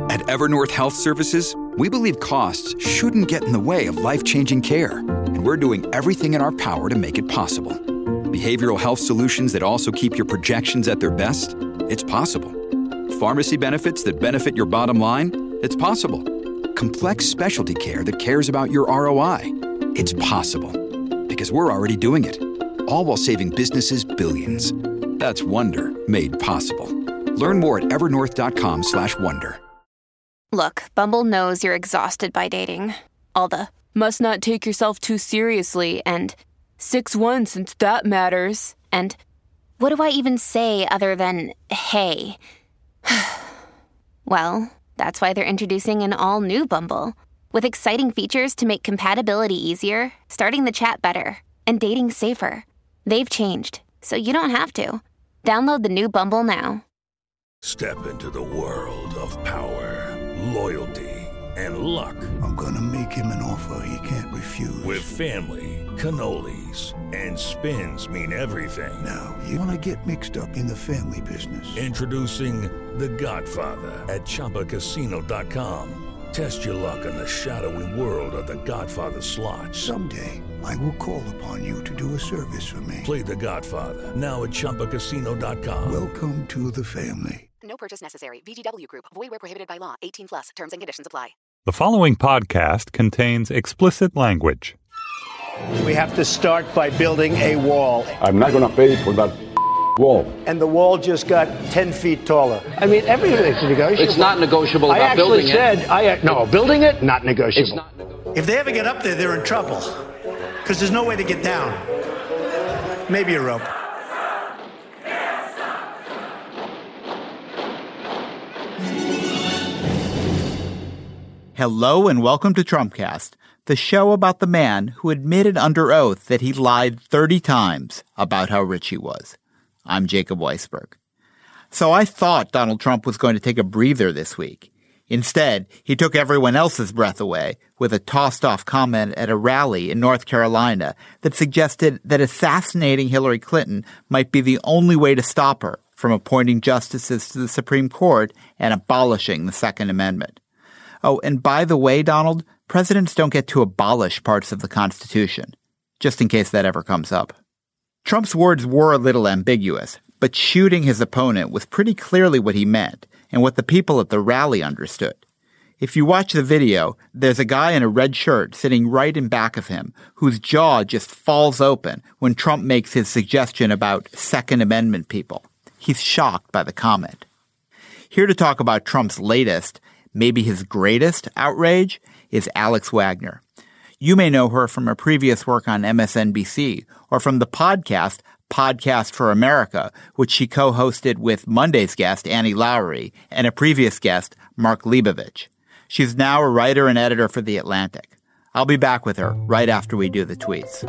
At Evernorth Health Services, we believe costs shouldn't get in the way of life-changing care, and we're doing everything in our power to make it possible. Behavioral health solutions that also keep your projections at their best? It's possible. Pharmacy benefits that benefit your bottom line? It's possible. Complex specialty care that cares about your ROI? It's possible. Because we're already doing it. All while saving businesses billions. That's Wonder made possible. Learn more at evernorth.com/wonder. Look, Bumble knows you're exhausted by dating. All the, must not take yourself too seriously, and 6'1" since that matters, and what do I even say other than, hey? Well, that's why they're introducing an all-new Bumble, with exciting features to make compatibility easier, starting the chat better, and dating safer. They've changed, so you don't have to. Download the new Bumble now. Step into the world of power, loyalty, and luck. I'm gonna make him an offer he can't refuse. With family, cannolis, and spins mean everything. Now, you wanna get mixed up in the family business. Introducing The Godfather at ChumbaCasino.com. Test your luck in the shadowy world of The Godfather slot. Someday, I will call upon you to do a service for me. Play The Godfather, now at ChumbaCasino.com. Welcome to the family. No purchase necessary. VGW Group. Void where prohibited by law. 18+. Terms and conditions apply. The following podcast contains explicit language. We have to start by building a wall. I'm not going to pay for that wall. And the wall just got 10 feet taller. I mean, everything's negotiable. It's not negotiable about building it. Building it, not negotiable. It's not negotiable. If they ever get up there, they're in trouble. Because there's no way to get down. Maybe a rope. Hello and welcome to Trumpcast, the show about the man who admitted under oath that he lied 30 times about how rich he was. I'm Jacob Weisberg. So I thought Donald Trump was going to take a breather this week. Instead, he took everyone else's breath away with a tossed-off comment at a rally in North Carolina that suggested that assassinating Hillary Clinton might be the only way to stop her from appointing justices to the Supreme Court and abolishing the Second Amendment. Oh, and by the way, Donald, presidents don't get to abolish parts of the Constitution, just in case that ever comes up. Trump's words were a little ambiguous, but shooting his opponent was pretty clearly what he meant and what the people at the rally understood. If you watch the video, there's a guy in a red shirt sitting right in back of him whose jaw just falls open when Trump makes his suggestion about Second Amendment people. He's shocked by the comment. Here to talk about Trump's latest, maybe his greatest outrage, is Alex Wagner. You may know her from her previous work on MSNBC or from the Podcast for America, which she co-hosted with Monday's guest, Annie Lowrey, and a previous guest, Mark Leibovich. She's now a writer and editor for The Atlantic. I'll be back with her right after we do the tweets.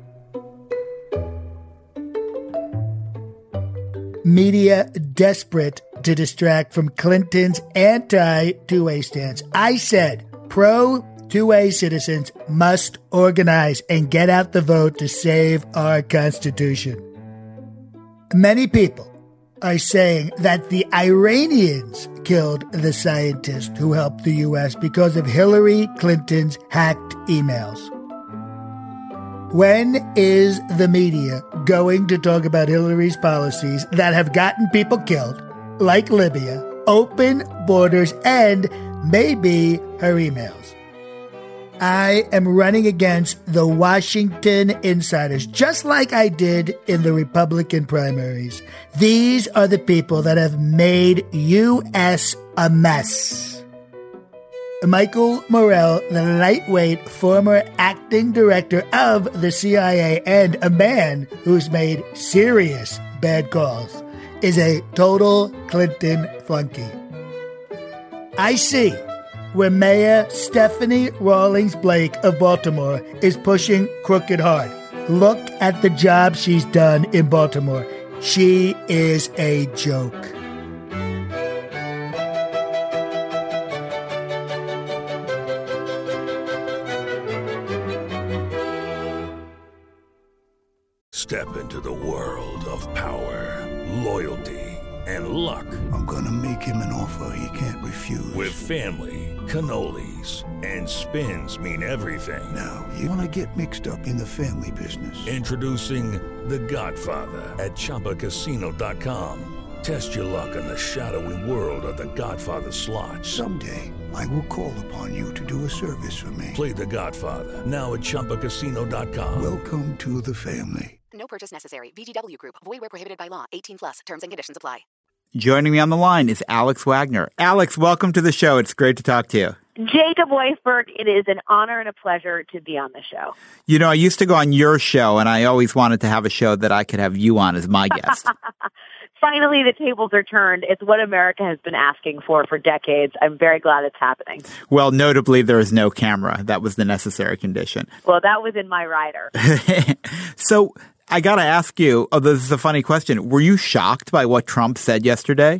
Media desperate to distract from Clinton's anti-2A stance. I said pro-2A citizens must organize and get out the vote to save our Constitution. Many people are saying that the Iranians killed the scientist who helped the U.S. because of Hillary Clinton's hacked emails. When is the media going to talk about Hillary's policies that have gotten people killed, like Libya, open borders, and maybe her emails? I am running against the Washington insiders, just like I did in the Republican primaries. These are the people that have made U.S. a mess. Michael Morell, the lightweight former acting director of the CIA and a man who's made serious bad calls, is a total Clinton flunky. I see where Mayor Stephanie Rawlings Blake of Baltimore is pushing crooked hard. Look at the job she's done in Baltimore. She is a joke. Step into the world of power, loyalty, and luck. I'm gonna make him an offer he can't refuse. With family, cannolis, and spins mean everything. Now, you wanna get mixed up in the family business. Introducing The Godfather at ChumbaCasino.com. Test your luck in the shadowy world of The Godfather slot. Someday, I will call upon you to do a service for me. Play The Godfather now at ChumbaCasino.com. Welcome to the family. No purchase necessary. VGW Group. Void where prohibited by law. 18+. Terms and conditions apply. Joining me on the line is Alex Wagner. Alex, welcome to the show. It's great to talk to you. Jacob Weisberg, it is an honor and a pleasure to be on the show. You know, I used to go on your show, and I always wanted to have a show that I could have you on as my guest. Finally, the tables are turned. It's what America has been asking for decades. I'm very glad it's happening. Well, notably, there is no camera. That was the necessary condition. Well, that was in my rider. So I got to ask you, this is a funny question. Were you shocked by what Trump said yesterday?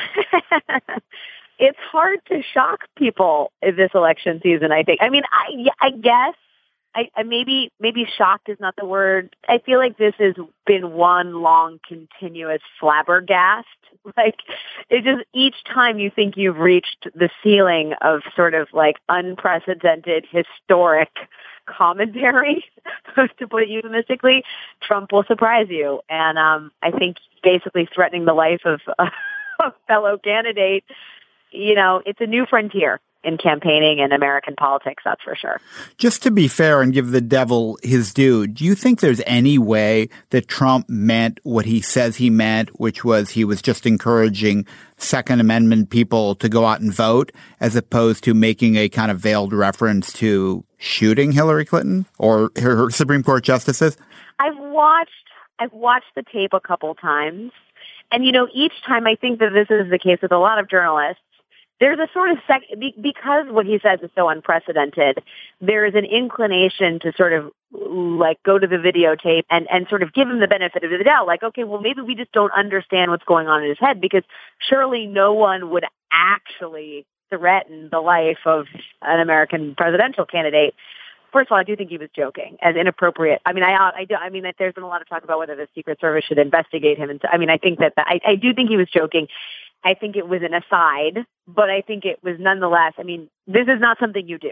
It's hard to shock people in this election season, I think. I mean, I guess maybe shocked is not the word. I feel like this has been one long continuous flabbergast. Like, it just, each time you think you've reached the ceiling of sort of like unprecedented historic commentary, to put it euphemistically, Trump will surprise you. And I think basically threatening the life of a fellow candidate, you know, it's a new frontier in campaigning and American politics, that's for sure. Just to be fair and give the devil his due, do you think there's any way that Trump meant what he says he meant, which was he was just encouraging Second Amendment people to go out and vote, as opposed to making a kind of veiled reference to shooting Hillary Clinton or her Supreme Court justices? I've watched the tape a couple times. And, you know, each time I think that this is the case with a lot of journalists, there's a sort of because what he says is so unprecedented, there is an inclination to sort of like go to the videotape and sort of give him the benefit of the doubt. Like, okay, well, maybe we just don't understand what's going on in his head, because surely no one would actually threaten the life of an American presidential candidate. First of all, I do think he was joking, as inappropriate. I mean, I mean that there's been a lot of talk about whether the Secret Service should investigate him. And I mean, I think that I do think he was joking. I think it was an aside, but I think it was nonetheless, I mean, this is not something you do.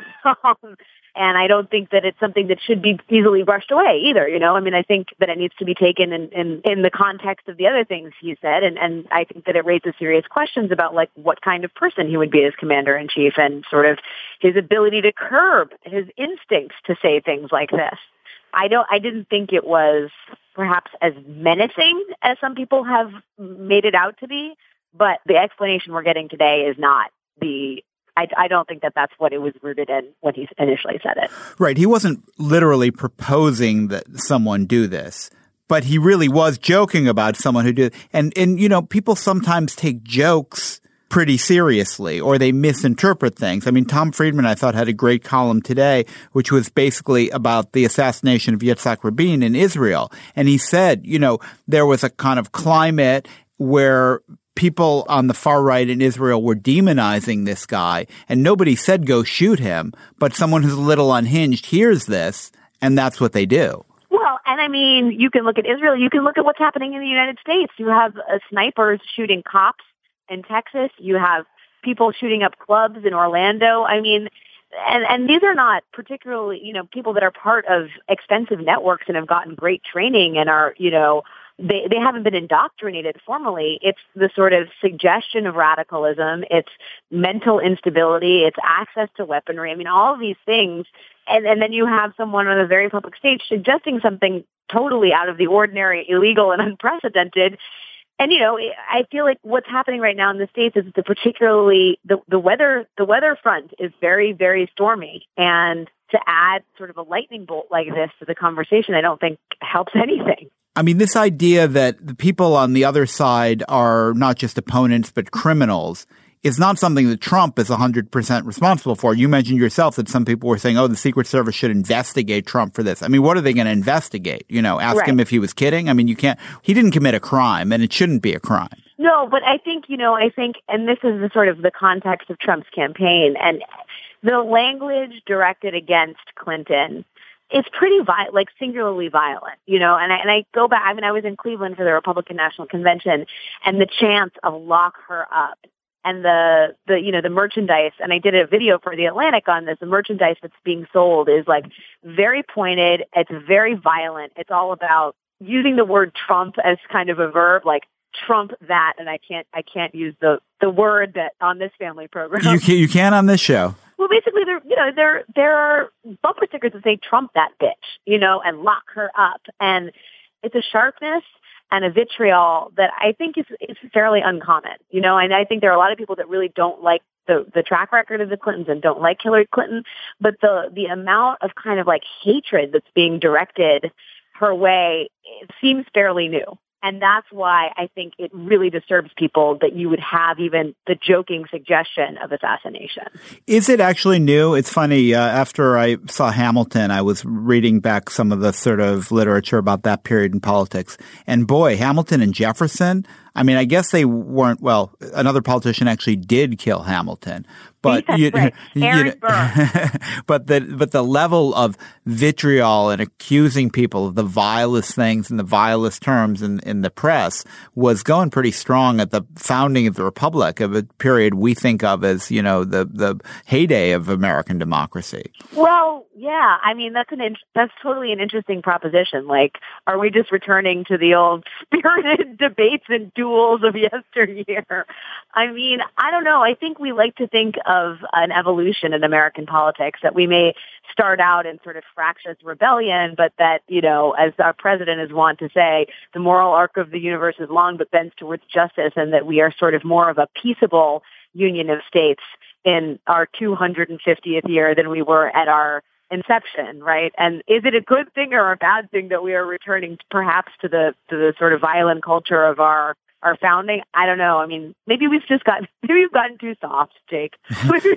And I don't think that it's something that should be easily brushed away either, you know? I mean, I think that it needs to be taken in the context of the other things he said, and I think that it raises serious questions about, like, what kind of person he would be as commander-in-chief and sort of his ability to curb his instincts to say things like this. I didn't think it was perhaps as menacing as some people have made it out to be. But the explanation we're getting today is not I don't think that that's what it was rooted in when he initially said it. Right. He wasn't literally proposing that someone do this, but he really was joking about someone who did. And you know, people sometimes take jokes pretty seriously, or they misinterpret things. I mean, Tom Friedman, I thought, had a great column today, which was basically about the assassination of Yitzhak Rabin in Israel. And he said, you know, there was a kind of climate where people on the far right in Israel were demonizing this guy, and nobody said go shoot him, but someone who's a little unhinged hears this, and that's what they do. Well, and I mean, you can look at Israel, you can look at what's happening in the United States. You have snipers shooting cops in Texas. You have people shooting up clubs in Orlando. I mean, and these are not particularly, you know, people that are part of extensive networks and have gotten great training and are, you know, they haven't been indoctrinated formally. It's the sort of suggestion of radicalism. It's mental instability. It's access to weaponry. I mean, all of these things. And then you have someone on a very public stage suggesting something totally out of the ordinary, illegal, and unprecedented. And, you know, I feel like what's happening right now in the States is particularly the weather front is very, very stormy. And to add sort of a lightning bolt like this to the conversation, I don't think helps anything. I mean, this idea that the people on the other side are not just opponents, but criminals is not something that Trump is 100% responsible for. You mentioned yourself that some people were saying, oh, the Secret Service should investigate Trump for this. I mean, what are they going to investigate? You know, ask him if he was kidding? I mean, you can't – he didn't commit a crime, and it shouldn't be a crime. No, but I think, you know, and this is the sort of the context of Trump's campaign, and the language directed against Clinton it's pretty singularly violent, you know, and I go back, I was in Cleveland for the Republican National Convention, and the chants of lock her up and the merchandise, and I did a video for The Atlantic on this, the merchandise that's being sold is like very pointed, it's very violent, it's all about using the word Trump as kind of a verb, like Trump that, and I can't use the word that on this family program. You can on this show. Well, basically, there are bumper stickers that say "Trump that bitch," you know, and lock her up, and it's a sharpness and a vitriol that I think is fairly uncommon, you know. And I think there are a lot of people that really don't like the track record of the Clintons and don't like Hillary Clinton, but the amount of kind of like hatred that's being directed her way seems fairly new. And that's why I think it really disturbs people that you would have even the joking suggestion of assassination. Is it actually new? It's funny. After I saw Hamilton, I was reading back some of the sort of literature about that period in politics. And boy, Hamilton and Jefferson, I mean, I guess they weren't, well, another politician actually did kill Hamilton. But Aaron Burr. but the level of vitriol and accusing people of the vilest things in the vilest terms in the press was going pretty strong at the founding of the Republic, of a period we think of as, you know, the heyday of American democracy. Well, yeah, I mean, that's totally an interesting proposition. Like, are we just returning to the old spirited debates and duels of yesteryear? I mean, I don't know. I think we like to think of an evolution in American politics, that we may start out in sort of fractious rebellion, but that, you know, as our president is wont to say, the moral arc of the universe is long but bends towards justice, and that we are sort of more of a peaceable union of states in our 250th year than we were at our inception, right? And is it a good thing or a bad thing that we are returning perhaps to the sort of violent culture of our founding? I don't know. I mean, maybe we've gotten too soft, Jake. Maybe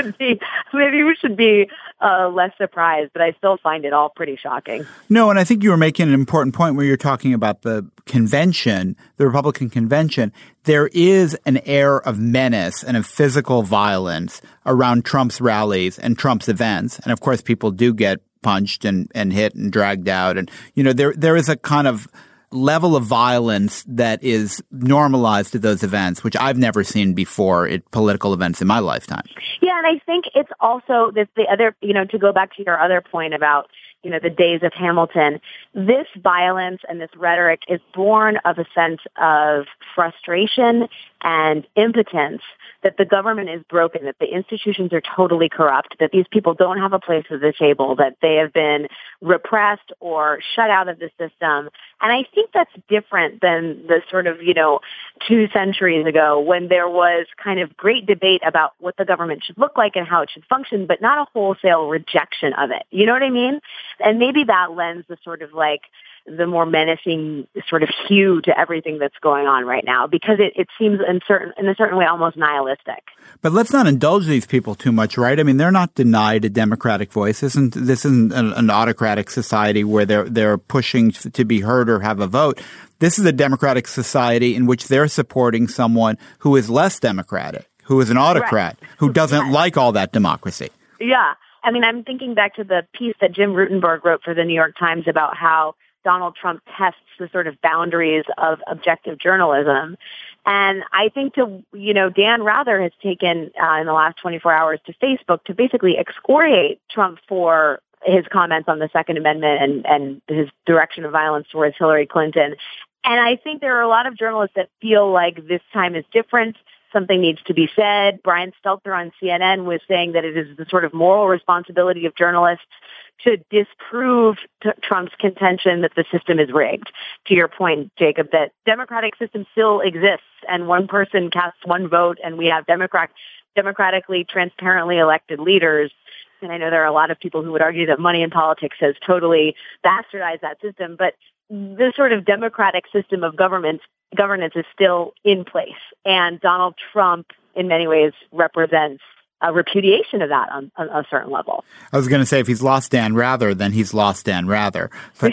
we should be less surprised, but I still find it all pretty shocking. No, and I think you were making an important point where you're talking about the convention, the Republican convention. There is an air of menace and of physical violence around Trump's rallies and Trump's events. And of course, people do get punched and hit and dragged out. And, you know, there is a kind of level of violence that is normalized to those events, which I've never seen before at political events in my lifetime. Yeah, and I think it's also the other, you know, to go back to your other point about, you know, the days of Hamilton, this violence and this rhetoric is born of a sense of frustration and impotence that the government is broken, that the institutions are totally corrupt, that these people don't have a place at the table, that they have been repressed or shut out of the system. And I think that's different than the sort of, you know, 2 centuries ago when there was kind of great debate about what the government should look like and how it should function, but not a wholesale rejection of it. You know what I mean? And maybe that lends the sort of like the more menacing sort of hue to everything that's going on right now, because it seems in a certain way almost nihilistic. But let's not indulge these people too much, right? I mean, they're not denied a democratic voice. This isn't an autocratic society where they're pushing to be heard or have a vote. This is a democratic society in which they're supporting someone who is less democratic, who is an autocrat, who doesn't like all that democracy. Yeah. I mean, I'm thinking back to the piece that Jim Rutenberg wrote for the New York Times about how Donald Trump tests the sort of boundaries of objective journalism. And I think Dan Rather has taken in the last 24 hours to Facebook to basically excoriate Trump for his comments on the Second Amendment and his direction of violence towards Hillary Clinton. And I think there are a lot of journalists that feel like this time is different. Something needs to be said. Brian Stelter on CNN was saying that it is the sort of moral responsibility of journalists to disprove Trump's contention that the system is rigged. To your point, Jacob, that democratic system still exists and one person casts one vote and we have democratically, transparently elected leaders. And I know there are a lot of people who would argue that money in politics has totally bastardized that system, but the sort of democratic system of governance is still in place. And Donald Trump, in many ways, represents a repudiation of that on a certain level. I was going to say, if he's lost Dan Rather, then he's lost Dan Rather. But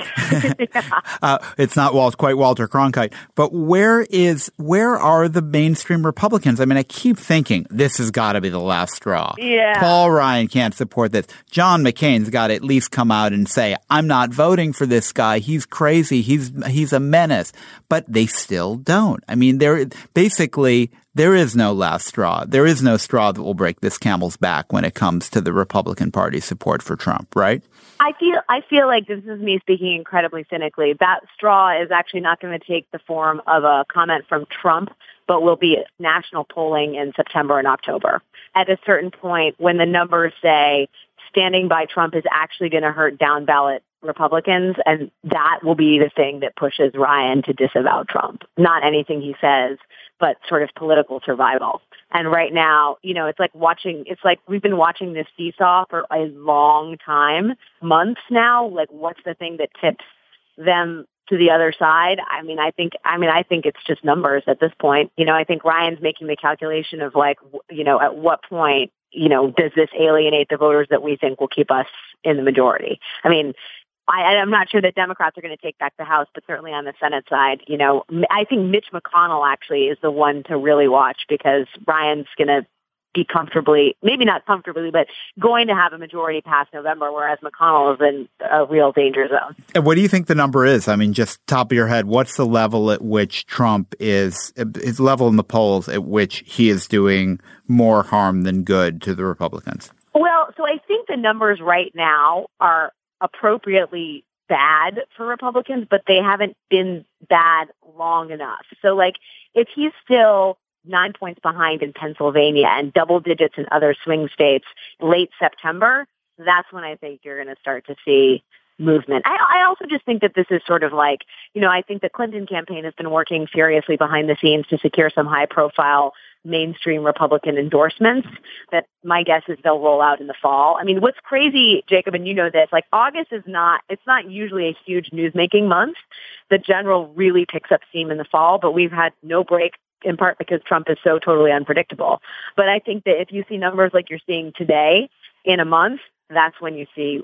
it's not quite Walter Cronkite. But where are the mainstream Republicans? I mean, I keep thinking this has got to be the last straw. Yeah. Paul Ryan can't support this. John McCain's got to at least come out and say, I'm not voting for this guy. He's crazy. He's a menace. But they still don't. I mean, there is no last straw. There is no straw that will break this camel's back when it comes to the Republican Party's support for Trump, right? I feel like, this is me speaking incredibly cynically, that straw is actually not going to take the form of a comment from Trump, but will be national polling in September and October. At a certain point, when the numbers say standing by Trump is actually going to hurt down ballot Republicans, and that will be the thing that pushes Ryan to disavow Trump. Not anything he says, but sort of political survival. And right now, it's like we've been watching this seesaw for a long time, months now. Like, what's the thing that tips them to the other side? I think it's just numbers at this point. I think Ryan's making the calculation of at what point, does this alienate the voters that we think will keep us in the majority? I mean, I'm not sure that Democrats are going to take back the House, but certainly on the Senate side, I think Mitch McConnell actually is the one to really watch, because Ryan's going to be maybe not comfortably, but going to have a majority past November, whereas McConnell is in a real danger zone. And what do you think the number is? I mean, just top of your head, what's the level at which Trump his level in the polls at which he is doing more harm than good to the Republicans? Well, so I think the numbers right now are appropriately bad for Republicans, but they haven't been bad long enough. So, if he's still 9 points behind in Pennsylvania and double digits in other swing states late September, that's when I think you're going to start to see movement. I also just think that this is sort of I think the Clinton campaign has been working furiously behind the scenes to secure some high-profile mainstream Republican endorsements that my guess is they'll roll out in the fall. I mean, what's crazy, Jacob, and you know this, August it's not usually a huge newsmaking month. The general really picks up steam in the fall, but we've had no break, in part because Trump is so totally unpredictable. But I think that if you see numbers like you're seeing today in a month, that's when you see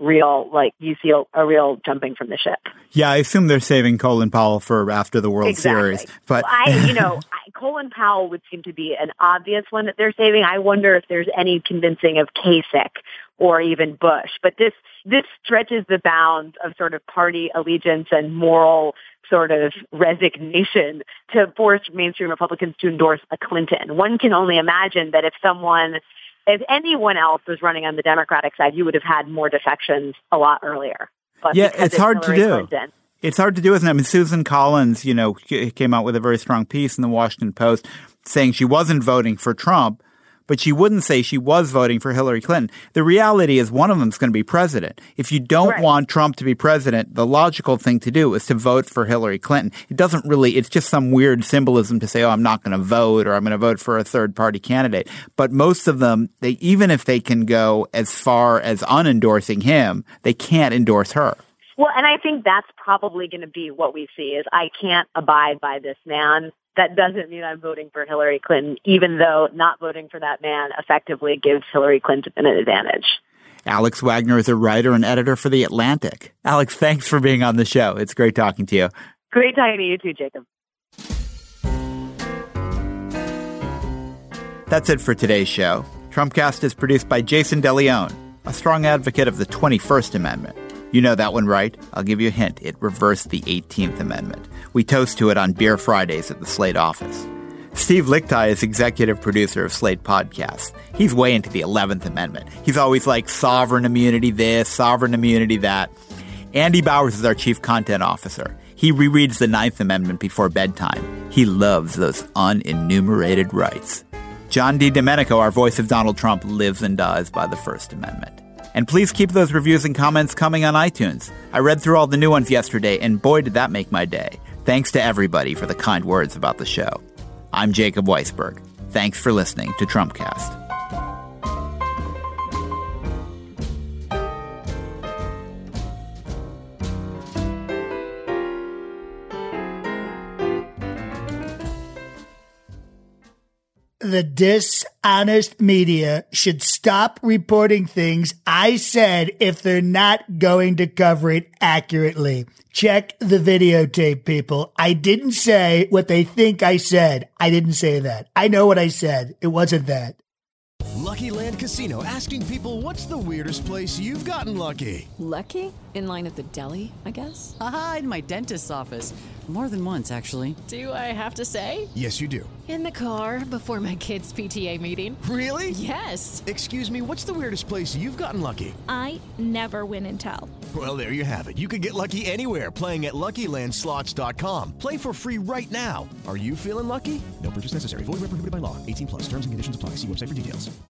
a real jumping from the ship. Yeah, I assume they're saving Colin Powell for after the World Series. But Colin Powell would seem to be an obvious one that they're saving. I wonder if there's any convincing of Kasich or even Bush. But this stretches the bounds of sort of party allegiance and moral sort of resignation to force mainstream Republicans to endorse a Clinton. One can only imagine that if anyone else was running on the Democratic side, you would have had more defections a lot earlier. But yeah, it's hard to do. Clinton, it's hard to do, isn't it? I mean, Susan Collins, came out with a very strong piece in the Washington Post saying she wasn't voting for Trump, but she wouldn't say she was voting for Hillary Clinton. The reality is one of them is going to be president. If you don't want Trump to be president, the logical thing to do is to vote for Hillary Clinton. It's just some weird symbolism to say, I'm not going to vote, or I'm going to vote for a third party candidate. But most of them, even if they can go as far as unendorsing him, they can't endorse her. Well, and I think that's probably going to be what we see is I can't abide by this man. That doesn't mean I'm voting for Hillary Clinton, even though not voting for that man effectively gives Hillary Clinton an advantage. Alex Wagner is a writer and editor for The Atlantic. Alex, thanks for being on the show. It's great talking to you. Great talking to you too, Jacob. That's it for today's show. Trumpcast is produced by Jason DeLeon, a strong advocate of the 21st Amendment. You know that one, right? I'll give you a hint. It reversed the 18th Amendment. We toast to it on Beer Fridays at the Slate office. Steve Lichtai is executive producer of Slate Podcasts. He's way into the 11th Amendment. He's always like sovereign immunity this, sovereign immunity that. Andy Bowers is our chief content officer. He rereads the 9th Amendment before bedtime. He loves those unenumerated rights. John D. Domenico, our voice of Donald Trump, lives and dies by the First Amendment. And please keep those reviews and comments coming on iTunes. I read through all the new ones yesterday, and boy, did that make my day. Thanks to everybody for the kind words about the show. I'm Jacob Weisberg. Thanks for listening to Trumpcast. the dishonest media should stop reporting things I said if they're not going to cover it accurately. Check the videotape, people. I didn't say what they think I said. I didn't say that. I know what I said. It wasn't that. Lucky Land Casino, asking people, what's the weirdest place you've gotten lucky? Lucky? In line at the deli, I guess? Aha, in my dentist's office. More than once, actually. Do I have to say? Yes, you do. In the car before my kids' PTA meeting. Really? Yes. Excuse me, what's the weirdest place you've gotten lucky? I never win and tell. Well, there you have it. You can get lucky anywhere, playing at LuckyLandSlots.com. Play for free right now. Are you feeling lucky? No purchase necessary. Void where prohibited by law. 18+. Terms and conditions apply. See website for details.